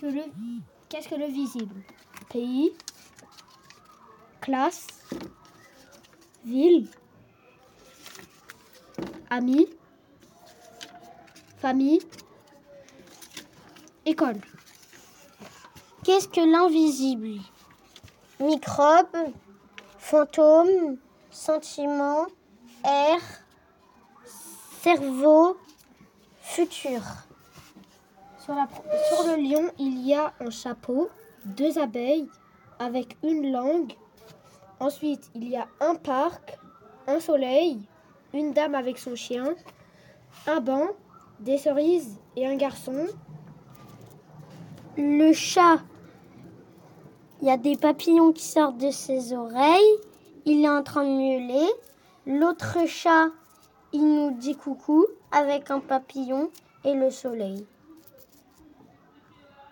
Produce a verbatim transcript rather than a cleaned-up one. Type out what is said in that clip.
que le, qu'est-ce que le visible? Pays, classe, ville, amis, famille, école. Qu'est-ce que l'invisible? Microbe, fantôme, sentiment, air, cerveau, futur. Sur, la, sur le lion, il y a un chapeau, deux abeilles avec une langue. Ensuite, il y a un parc, un soleil, une dame avec son chien, un banc, des cerises et un garçon. Le chat, il y a des papillons qui sortent de ses oreilles. Il est en train de miauler. L'autre chat, il nous dit coucou avec un papillon et le soleil.